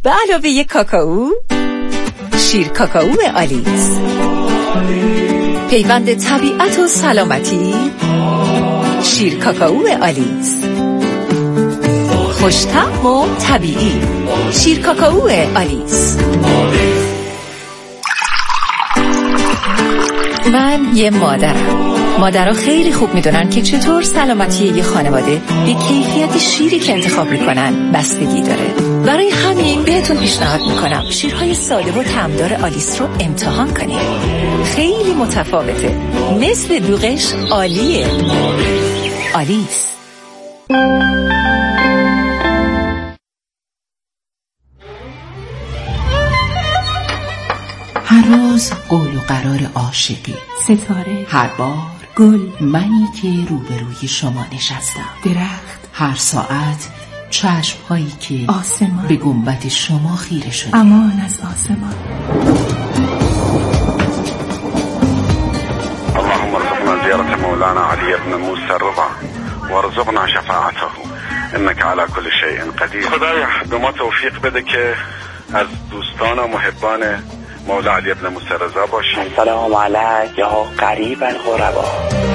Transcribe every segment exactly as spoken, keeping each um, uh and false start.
به علاوه یک کاکائو، شیر کاکائو آلیس، پیوند طبیعت و سلامتی، شیر کاکائو آلیس، خوش‌طعم و طبیعی، شیر کاکائو آلیس. من یه مادرم. مادرها خیلی خوب میدونن که چطور سلامتی یه خانواده به کیفیت شیری که انتخاب میکنن بستگی داره. برای همین بهتون پیشنهاد میکنم شیرهای ساده و طعمدار آلیس رو امتحان کنید. خیلی متفاوته، مثل دوغش عالیه. آلیس. هر روز قول و قرار عاشقی، ستاره، هر بار گل، منی که روبروی شما نشستم، درخت، هر ساعت چشم‌هایی که آسمان به گنبد شما خیره شده. امان از آسمان. اللهم ارزقنا زيارة مولانا علي بن موسى الرضا وارزقنا شفاعته انك على كل شيء قدير. خدایا به ما توفیق بده که از دوستان و محبان مولا علی بن موسی رضا باشیم. سلام علیک یا قریب الغربا.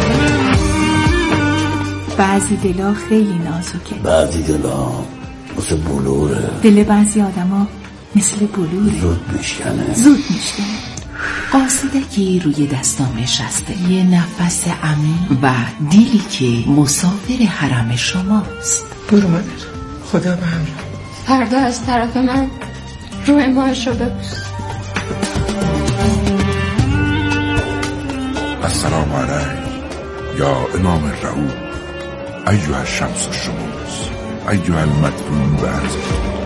بعضی دلا خیلی نازکه، بعضی دلا مثل بلوره، دل بعضی آدما مثل بلوره، زود میشکنه زود میشکنه. قاصدکی روی دستام نشسته، یه نفس عمیق و دیلی که مسافر حرم شماست. برو مادر، خدا به همراه. فردا از طرف من روی ماهش رو ببوس. السلام علیک یا امام الرعود ایها الشمس الشموس ایها المدفون بعرض.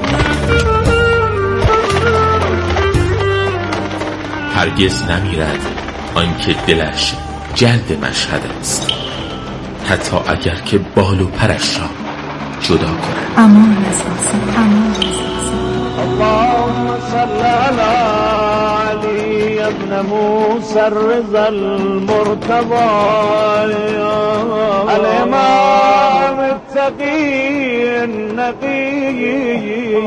هرگز نمیرد آنکه دلش جلد مشهد است، حتی اگر که بال و پرش را جدا کند. امان از آسمان، امان از آسمان. اللهم صل علی علی ابن موسی الرضا المرتضى الامام التقی النقی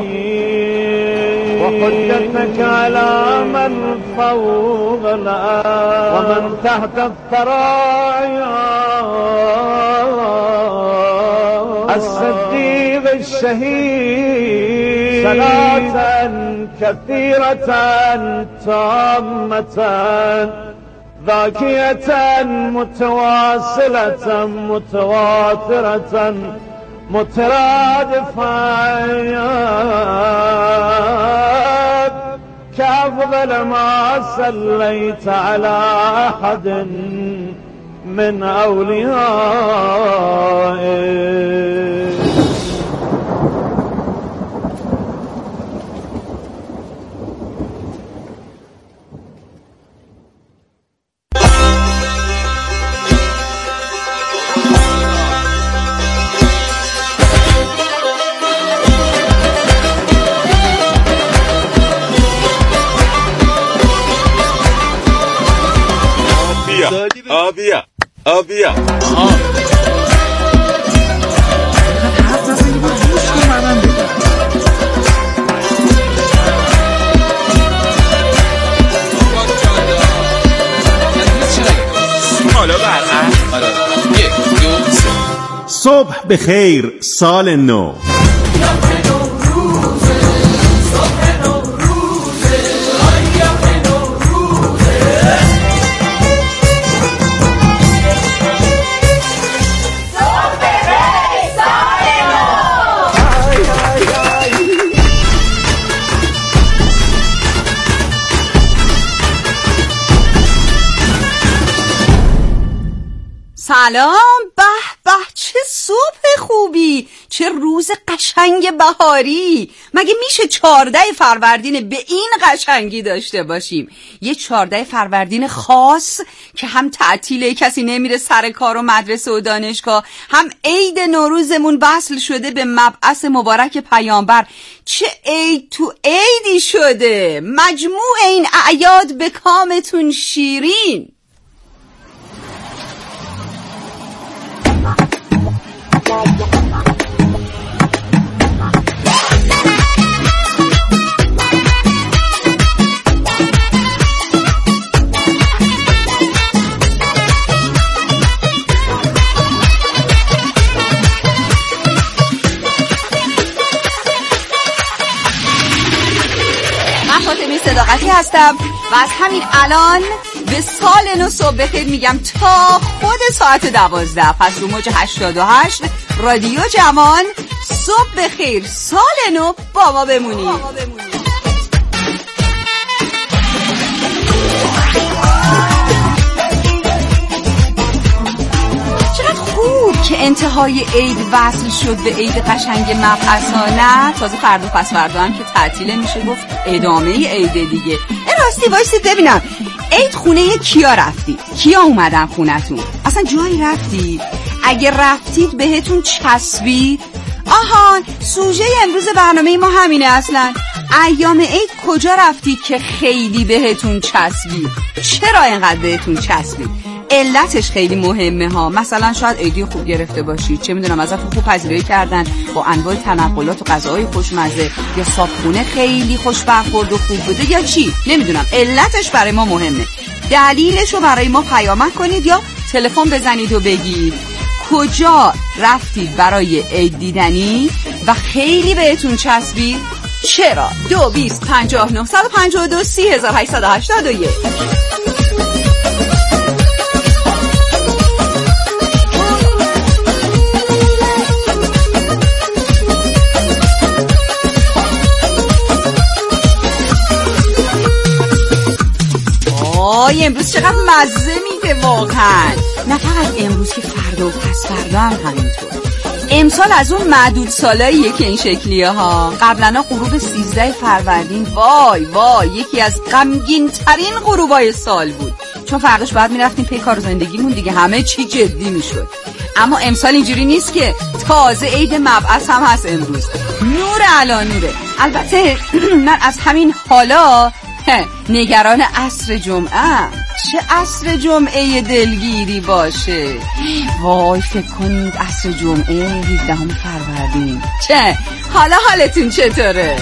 وحجتك على من فوق الأرض ومن تحت الثرى الصديق الشهيد صلاة كثيرة تامة ذاكية متواصلة متواترة مترادفة كأفضل ما صليت على أحد من أوليائك. آبیا آبیا حالا برقرد. یک دو سه. صبح بخیر سال نو. سلام. به به، چه صبح خوبی، چه روز قشنگ بهاری. مگه میشه چهارده فروردین به این قشنگی داشته باشیم؟ یه چهارده فروردین خاص که هم تعطیله، کسی نمیره سر کار و مدرسه و دانشگاه، هم عید نوروزمون وصل شده به مبعث مبارک پیامبر. چه عید تو عیدی شده. مجموع این اعیاد به کامتون شیرین. من فاطمه صداقتی هستم و از همین الان به سال نو صبح بخیر میگم تا خود ساعت دوازده. پس رو موج هشتاد و هشت رادیو جوان صبح بخیر، سال نو با ما بمونید. خوب که انتهای عید وصل شد به عید قشنگ مبعثا. نه تازه فردا پس فردا هم که تعطیله میشه گفت ادامه عید دیگه. راستی وایسید ببینم عید خونه کیا رفتید؟ کیا اومدن خونتون؟ اصلا جایی رفتید؟ اگه رفتید بهتون چسبید؟ آها سوژه امروز برنامه ما همینه. اصلا ایام عید کجا رفتید که خیلی بهتون چسبید؟ چرا اینقدر بهتون چسبید؟ علتش خیلی مهمه ها. مثلا شاید عیدی خوب گرفته باشید، چه میدونم ازتون خوب پذیرایی کردن با انواع تنقلات و غذاهای خوشمزه، یا صابخونه خیلی خوش برخورد و خوب بوده، یا چی نمیدونم. علتش برای ما مهمه. دلیلش رو برای ما پیامک کنید یا تلفن بزنید و بگید کجا رفتید برای عید دیدنی و خیلی بهتون چسبید. چرا؟ دو بیست پنجاه نهصد و پنجاه و دو سی هزار هشتصد و هشتاد و یک. آی امروز چقدر مزه میده واقعا. نه فقط امروز که فردا و پس فردا هم همینطور. امسال از اون معدود سالاییه که این شکلیه ها. قبلا غروب سیزده فروردین وای وای یکی از غمگین ترین غروبای سال بود، چون فرداش بعد میرفتیم پی کار زندگیمون دیگه، همه چی جدی میشد. اما امسال اینجوری نیست که تازه عید مبعث هم هست امروز. نور علا نوره. البته من از همین حالا نگران عصر جمعه. چه عصر جمعه دلگیری باشه. وای فکر کنید عصر جمعه هفدهم فروردین. چه حالا حالتون چطوره؟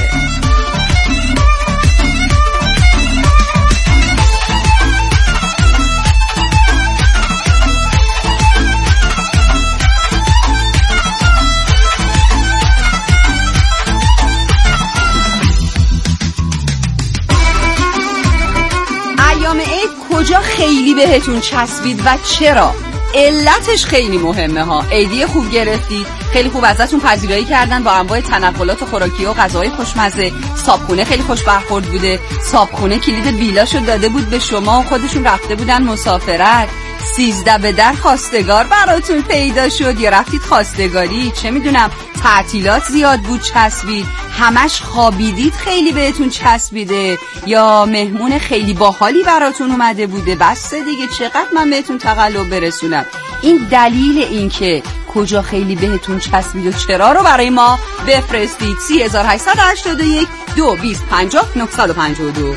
کجا خیلی بهتون چسبید و چرا؟ علتش خیلی مهمه ها. عیدی خوب گرفتید، خیلی خوب ازتون پذیرایی کردن با انواع تنقلات خوراکی و غذاهای خوشمزه. صابخونه خیلی خوش برخورد بوده. صابخونه کلید ویلاشو داده بود به شما و خودشون رفته بودن مسافرت. سیزده به در خواستگار براتون پیدا شد یا رفتید خواستگاری، چه میدونم تعطیلات زیاد بود چسبید، همش خوابیدید خیلی بهتون چسبیده، یا مهمون خیلی باحالی براتون اومده بوده. بس دیگه چقدر من بهتون تقلب برسونم. این دلیل این که کجا خیلی بهتون چسبید و چرا رو برای ما بفرستید. سی هزار هشتصد و هشتاد و یک دو بیست پنجاه نهصد و پنجاه و دو.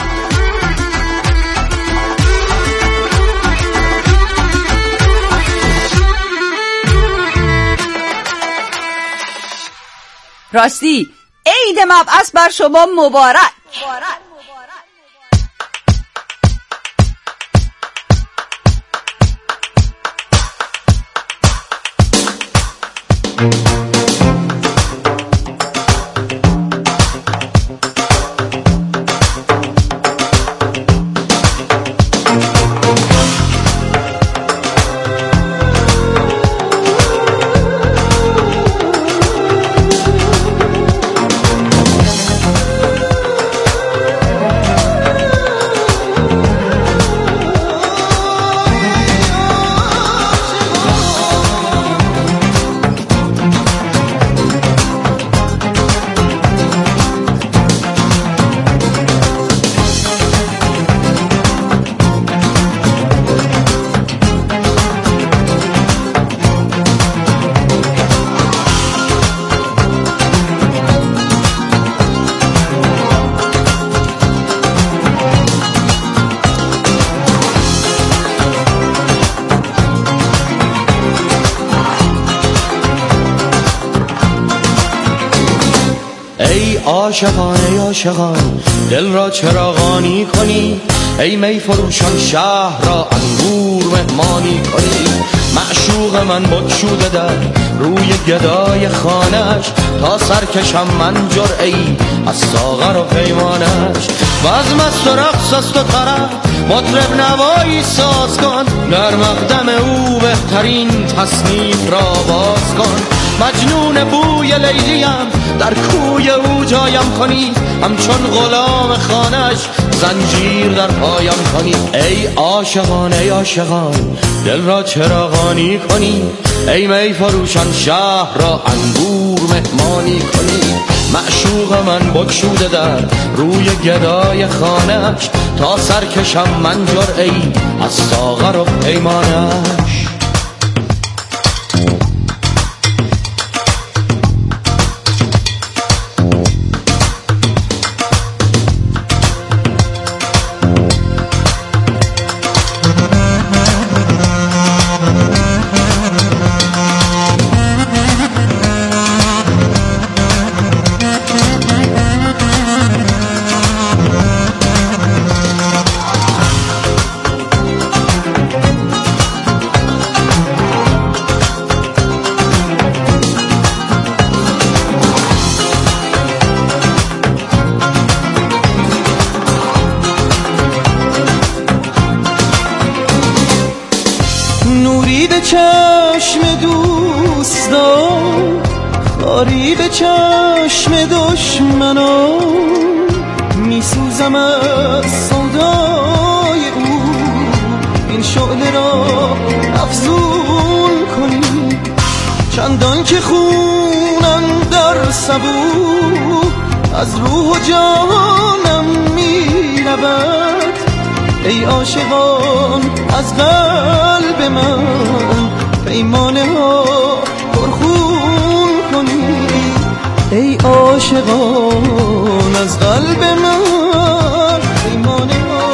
راستی عید مبعث بر شما مبارک. ای عاشقان ای عاشقان دل را چراغانی کنی، ای می فروشان شهر را انگور مهمانی کنی. معشوق من بگشوده در روی گدای خانش، تا سرکشم من جرعه‌ای از ساغر و پیمانش. بزم است و رقص است و طرب، مطرب نوایی ساز کن، در مقدم او بهترین تصنیف را باز کن. مجنون بوی لیلیم، در کوی او جایم کنی، همچون غلام خانش زنجیر در پایم کنی. ای عاشقان ای عاشقان دل را چراغانی کنی، ای می فروشان شهر را انگور مهمانی کنی. معشوق من بگشوده در روی گدای خانش، تا سرکشم من جرعه‌ای از ساغر و پیمانش. چشم دوستان خاری به چشم دشمنان، میسوزم از سودای او، این شعله را افزون کنی. چندان که خونم در سبو از روح و جانم میرود، ای عاشقان از قلب من پیمانه ها پرخون کنید. ای عاشقان از قلب من پیمانه ها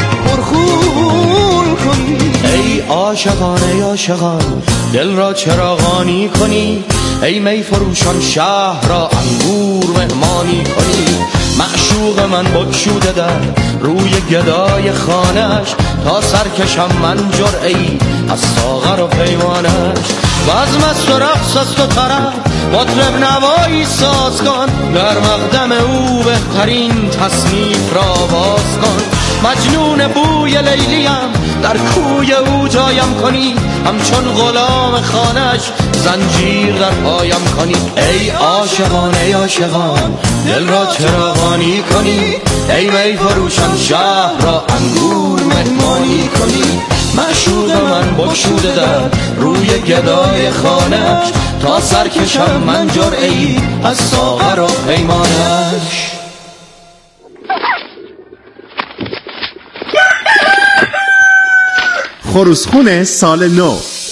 پرخون کنید. ای عاشقان ای عاشقان دل را چراغانی کنی، ای می فروشان شهر را انگور مهمانی کنی. معشوق من بگشوده در روی گدای خانش، تا سرکشم من جرعه‌ای از ساغر و پیمانش. بزم است و رقص است و طرب، مطرب نوایی ساز کن، در مقدم او بهترین تصنیف را باز کن. مجنون بوی لیلیم، در کوی او جایم کنی، همچون غلام خانش زنجیر در پایم کنی. ای عاشقان ای عاشقان دل را چراغانی کنی، ای می فروشان شهر را انگور مهمانی کنی. معشوق من بگشوده در روی گدای خانش، تا سرکشم من جرعه‌ای از ساغر و پیمانش. خروسخونه سال نو.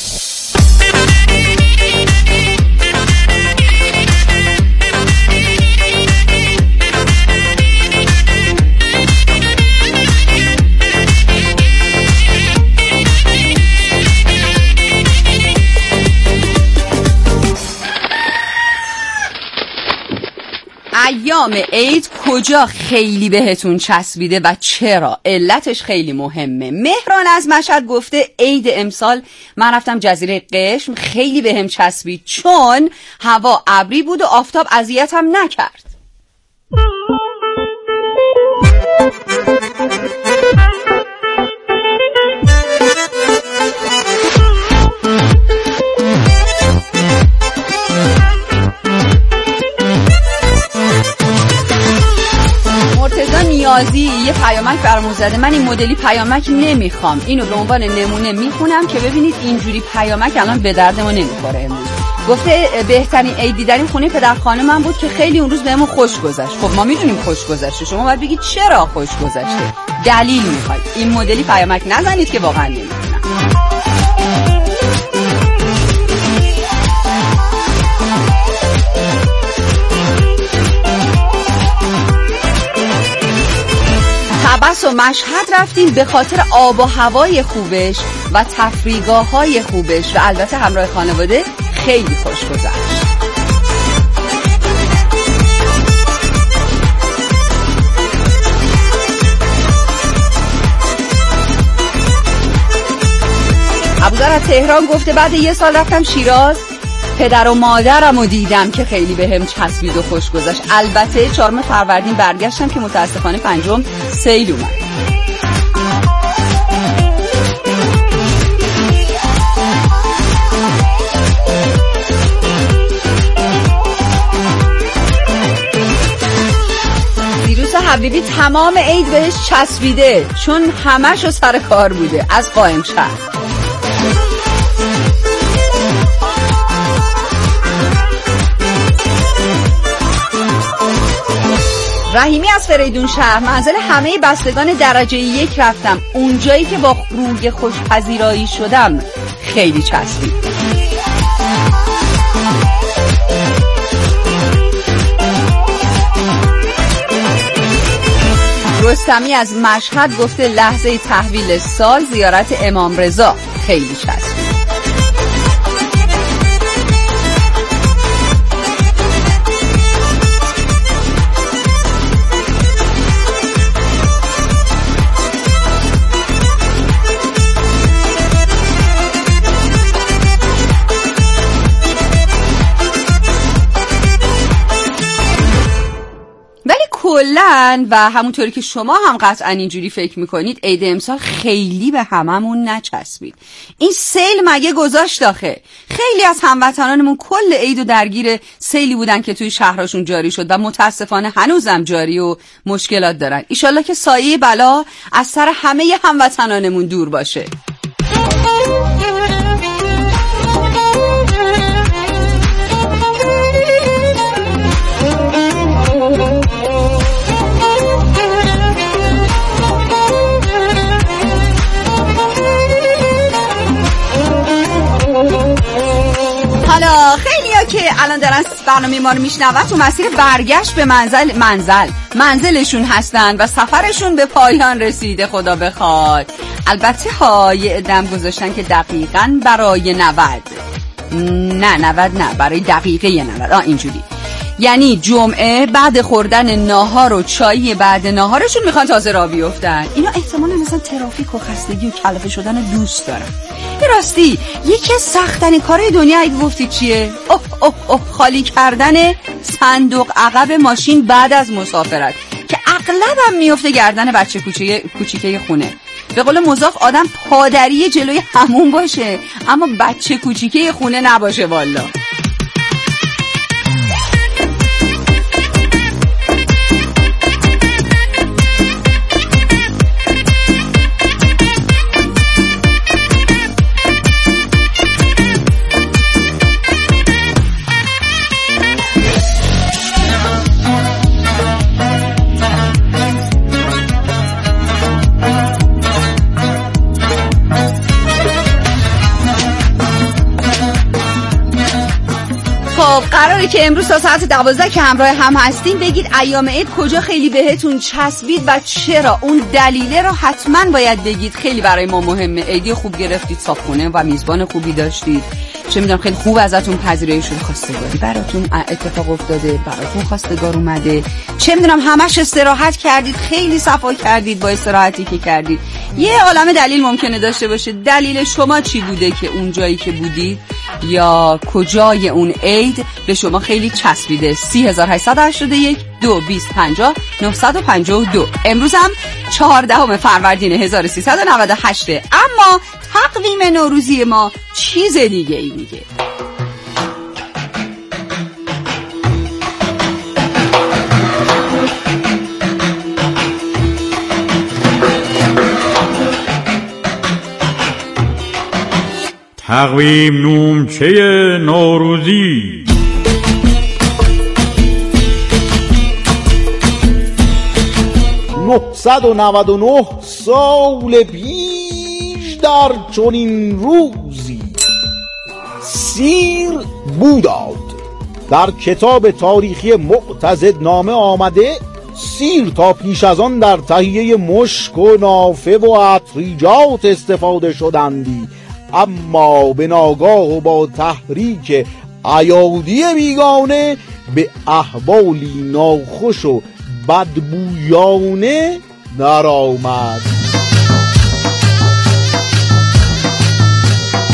ایام عید کجا خیلی بهتون چسبیده و چرا؟ علتش خیلی مهمه. مهران از مشهد گفته عید امسال من رفتم جزیره قشم، خیلی بهم چسبید چون هوا ابری بود و آفتاب اذیتم نکرد. نیازی یه پیامک برامون زده. من این مدلی پیامک نمیخوام، اینو به عنوان نمونه میخونم که ببینید اینجوری پیامک الان به درد ما نمیخوره. امروز گفته بهترین عید دیدنی خونه پدر خانمم بود که خیلی اون روز بهمون خوش گذشت. خب ما میدونیم خوش گذشته، شما باید بگید چرا خوش گذشته، دلیل میخواید. این مدلی پیامک نزنید که واقعا نمیدونم. بس و مشهد رفتیم به خاطر آب و هوای خوبش و تفریحگاه های خوبش و البته همراه خانواده خیلی خوش گذشت. ابوذر از تهران گفته بعد یه سال رفتم شیراز، پدر و مادرم رو دیدم که خیلی به هم چسبید و خوش گذشت. البته چهارم فروردین برگشتم که متاسفانه پنجم سیل اومد. ویروس حبیبی تمام عید بهش چسبیده چون همش رو سر کار بوده. از قائم شهر. رحیمی از فریدون شهر، منزل همه بستگان درجه یک رفتم، اونجایی که با روی خوشپذیرایی شدم خیلی چسبید. رستمی از مشهد گفته لحظه تحویل سال زیارت امام رضا خیلی چسبید. کلن و همونطوری که شما هم قطعا اینجوری فکر میکنید عید امسال خیلی به هممون نچسبید. این سیل مگه گذاشت آخه؟ خیلی از هموطنانمون کل عیدو درگیر سیلی بودن که توی شهرشون جاری شد و متاسفانه هنوزم جاری و مشکلات دارن. ایشالله که سایه بلا از سر همه هموطنانمون دور باشه. حالا خیلیا که الان دارن برنامه ما رو میشنون تو مسیر برگشت به منزل منزل منزلشون هستن و سفرشون به پایان رسیده خدا بخواد. البته ها یه عدم گذاشتن که دقیقاً برای نود نه نود نه برای دقیقه نود آه اینجوری، یعنی جمعه بعد خوردن ناهار و چایی بعد ناهارشون میخوان تازه راه بیفتن. اینا احتمالاً مثلا ترافیک و خستگی و کلافه شدن دوست دارن. به راستی یکی از سخت‌ترین کارهای دنیا اگه گفتی چیه؟ اوه اوه اوه خالی کردن صندوق عقب ماشین بعد از مسافرت که اغلبم میفته گردن بچه کوچیک کوچیکه خونه. به قول مضاف آدم پادری جلوی همون باشه اما بچه کوچیکه خونه نباشه والا. قراره که امروز تا ساعت دوازده که همراه هم هستین بگید ایام عید کجا خیلی بهتون چسبید و چرا. اون دلیله رو حتما باید بگید، خیلی برای ما مهمه. عیدی خوب گرفتید، صاحبخونه و میزبان خوبی داشتید، چه میدونم خیلی خوب ازتون پذیرایی شده، خواستگاری براتون اتفاق افتاده، براتون خواستگار اومده، چه میدونم همش استراحت کردید، خیلی صفا کردید با استراحتی که کردید. یه عالمه دلیل ممکنه داشته باشه. دلیل شما چی بوده که اون جایی که بودید یا کجای اون عید به شما خیلی چسبیده؟ سی هزار و هشتصد و هشتاد و یک دو بیست پنجاه نهصد و پنجاه و دو. امروز هم چهاردهم فروردین هزار و سیصد و نود و هشت، اما تقویم نوروزی ما چیز دیگه ای میگه. تقویم نومچه نوروزی. نهصد و نود و نه سال پیش در چنین روزی سیر بوداد. در کتاب تاریخی معتضدنامه آمده سیر تا پیش از آن در تهیه مشک و نافه و عطریجات استفاده شدندی، اما به ناگاه و با تحریک ایادی بیگانه به احوالی ناخوش و بدبویانه درآمد.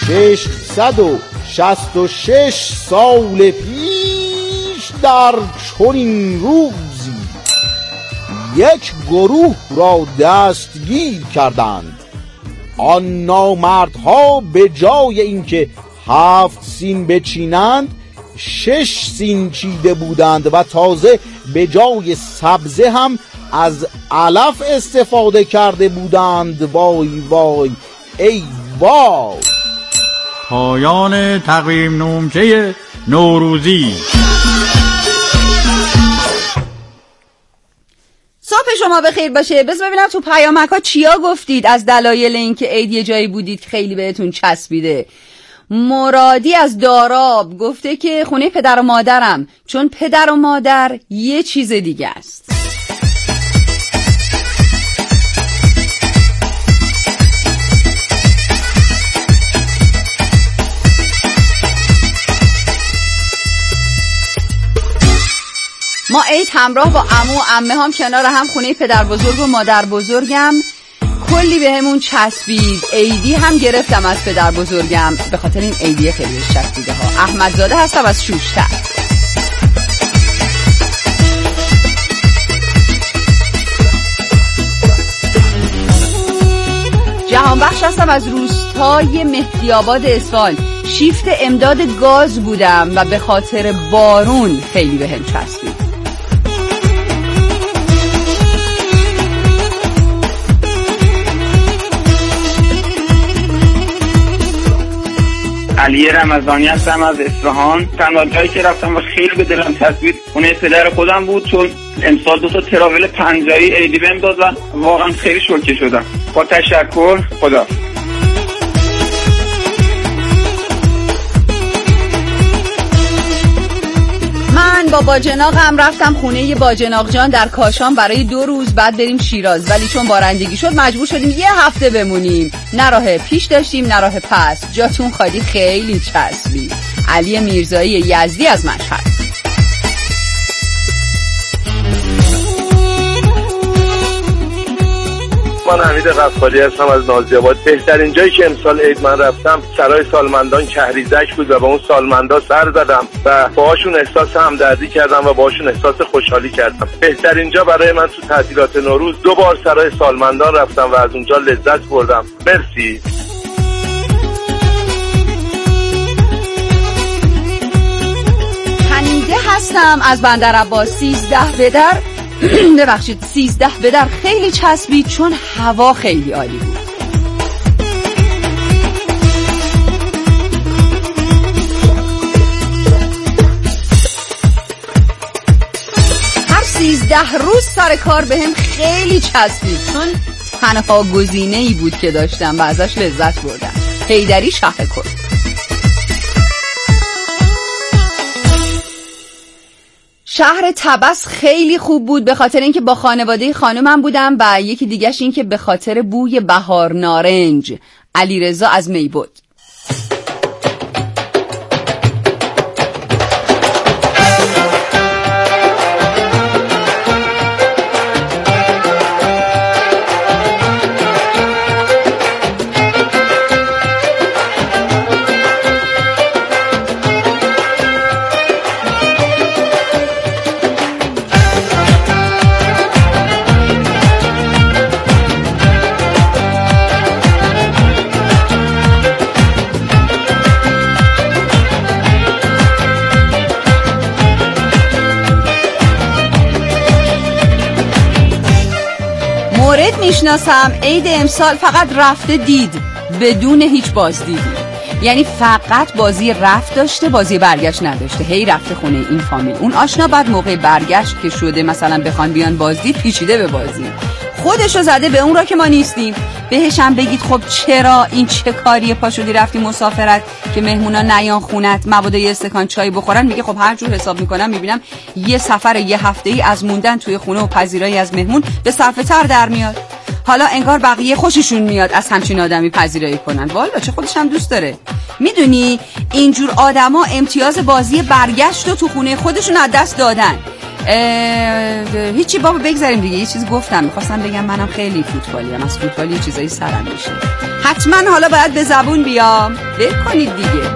ششصد و شصت و شش سال پیش در چنین روزی یک گروه را دستگیر کردند. آن نامردها به جای اینکه هفت سین بچینند شش سین چیده بودند و تازه به جای سبزه هم از علف استفاده کرده بودند. وای وای ای وای. پایان تقویم نامچه نوروزی. صبح شما بخیر باشه. بس ببینم تو پیامک ها چیا گفتید از دلایل اینکه عید یه جایی بودید خیلی بهتون چسبیده. مرادی از داراب گفته که خونه پدر و مادرم، چون پدر و مادر یه چیز دیگه است. ما عید همراه با عمو و عمه هم کنار هم خونه پدر بزرگ و مادر بزرگم کلی به همون چسبید. عیدی هم گرفتم از پدر بزرگم، به خاطر این عیدی خیلی چسبیده ها. احمدزاده هستم از شوشتر. جهانبخش هستم از روستای مهدی آباد اصفهان. شیفت امداد گاز بودم و به خاطر بارون خیلی به هم چسبید. علی رمضانی هستم از اصفهان. تنها جایی که رفتم و خیلی به دلم چسبید خونه پدر خودم بود، چون امسال دو تا تراول پنجایی عیدی بهم داد و واقعا خیلی شوکه شدم. با تشکر، خدا. من با باجناقم رفتم خونه باجناق جان در کاشان برای دو روز، بعد بریم شیراز، ولی چون بارندگی شد مجبور شدیم یه هفته بمونیم. نه راه پیش داشتیم نه راه پس. جاتون خالی، خیلی چسبید. علی میرزایی یزدی از مشهد. من حمید غفاری هستم از نازی‌آباد. بهترین جایی که امسال عید من رفتم سرای سالمندان کهریزک بود و با اون سالمندا سر زدم و باهاشون احساس همدردی کردم و باهاشون احساس خوشحالی کردم. بهترین جا برای من تو تعطیلات نوروز دو بار سرای سالمندان رفتم و از اونجا لذت بردم. مرسی. حمیده هستم از بندرعباس. سیزده بدر ببخشید سیزده بدر خیلی چسبید چون هوا خیلی عالی بود. هر سیزده روز سر کار به هم خیلی چسبید چون تنها گزینه‌ای بود که داشتم و ازش لذت بردم. حیدری شهرکر. شهر طبس خیلی خوب بود به خاطر اینکه با خانواده خانومم بودم و یکی دیگهش این که به خاطر بوی بهار نارنج. علیرضا از میبود. میشناسم عید امسال فقط رفته دید بدون هیچ بازدیدی، یعنی فقط بازی رفت داشته بازی برگشت نداشته. هی رفته خونه این فامیل اون آشنا، بعد موقع برگشت که شده مثلا بخوان بیان بازدید پیچیده به بازی خودشو زده به اون را که ما نیستیم. بهشم بگید خب چرا این چه کاریه پا شدی رفتی مسافرت که مهمونا نیان خونت مبادا یه استکان چای بخورن؟ میگه خب هر جور حساب میکنم میبینم یه سفر یه هفته‌ای از موندن توی خونه و پذیرایی از مهمون به صرفه تر در میاد. حالا انگار بقیه خوششون میاد از همچین آدمی پذیرایی کنن. والا چه خودش هم دوست داره. میدونی اینجور آدما امتیاز بازی برگشت و تو خونه خودشون از دست دادن. هیچی بابا بگذاریم دیگه. یه چیز گفتم میخواستم بگم منم خیلی فوتبالی ام، از فوتبال یه چیزایی سرم میشه. حتما حالا باید به زبون بیام. ول کنید دیگه.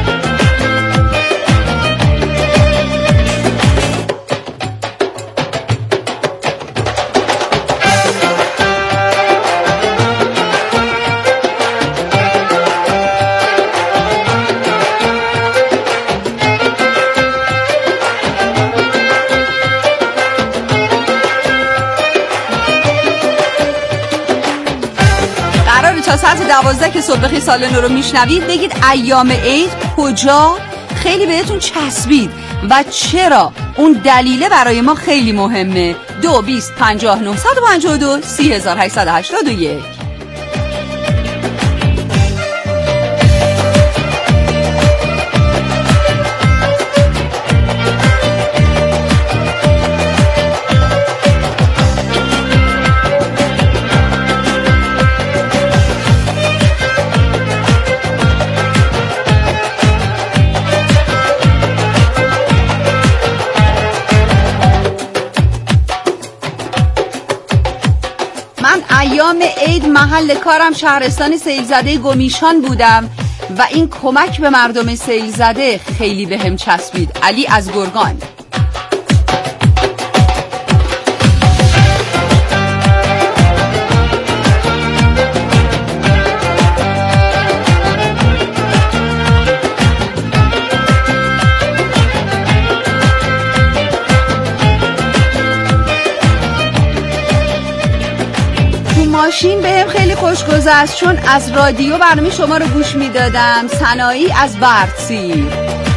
تا ساعت دوازده که صبح سال نو رو میشنوید بگید ایام عید کجا خیلی بهتون چسبید و چرا اون دلیله برای ما خیلی مهمه. دو بیست پنجاه نهصد و پنجاه و دو سی هزار هشتصد و هشتاد و یک. ایام عید محل کارم شهرستان سیلزده گمیشان بودم و این کمک به مردم سیلزده خیلی به هم چسبید. علی از گرگان. ماشین بهم خیلی خوش گذشت چون از رادیو برنامه شما رو گوش میدادم. سنایی از بردسیر.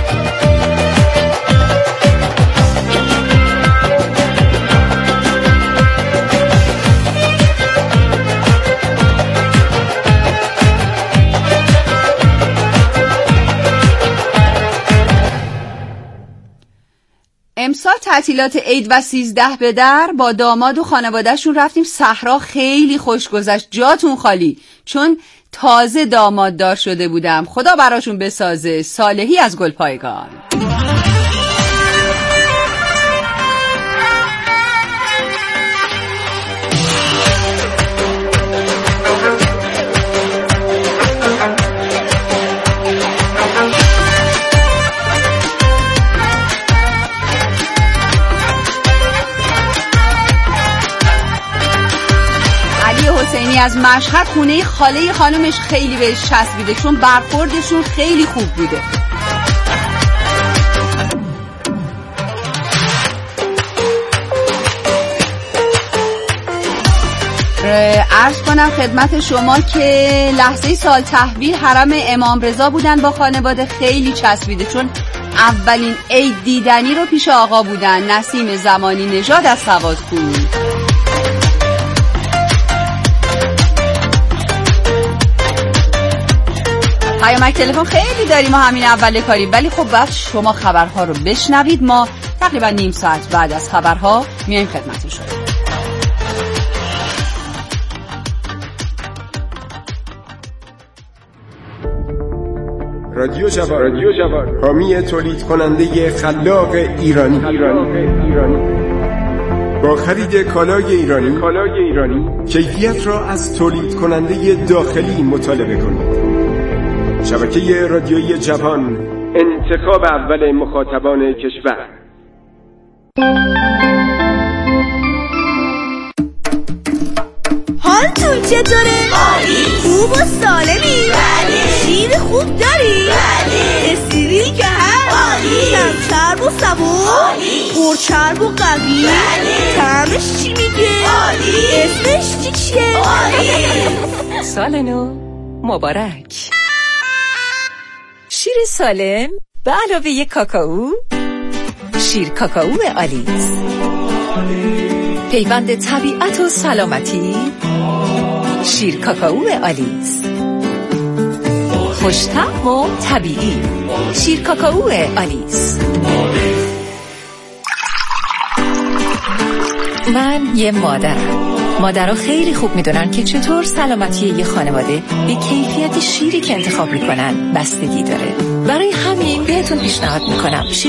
امسال تعطیلات عید و سیزده به در با داماد و خانوادهشون رفتیم صحرا. خیلی خوش گذشت. جاتون خالی چون تازه داماد دار شده بودم. خدا براشون بسازه. صالحی از گلپایگان. از مشهد خونه خاله خانمش خیلی بهش چسبیده چون برخوردشون خیلی خوب بوده. عرض کنم خدمت شما که لحظه سال تحویل حرم امام رضا بودن با خانواده. خیلی چسبیده چون اولین عید دیدنی رو پیش آقا بودن. نسیم زمانی نژاد از سوادکوه. پیامک تلفن خیلی داریم و همین اول کاری، ولی خب باید شما خبرها رو بشنوید. ما تقریبا نیم ساعت بعد از خبرها میایم خدمت شما. رادیو جوان، رادیو جوان، حامی تولید کننده خلاق ایرانی. ایرانی ایرانی با خرید کالای ایرانی، کالای ایرانی کیفیت را از تولید کننده داخلی مطالبه کنید. شبکه رادیویی جوان، انتخاب اول مخاطبان کشور. حالتون چطوره؟ عالی. خوب و سالمی؟ بله. شیر خوب داری؟ بله. استریل که هست؟ عالی. کم چرب و سبک؟ عالی. پرچرب و قوی؟ بله. طعمش چی میگه؟ عالی. اسمش چی چیه؟ عالی. سال نو مبارک. شیر سالم به علاوه یک کاکائو. شیر کاکائو آلیس، پیوند طبیعت و سلامتی. شیر کاکائو آلیس، خوش‌طعم و طبیعی. شیر کاکائو آلیس. من یه مادرم. مادرها خیلی خوب میدونن که چطور سلامتی یه خانواده به کیفیت شیری که انتخاب میکنن بستگی داره. برای همین بهتون پیشنهاد میکنم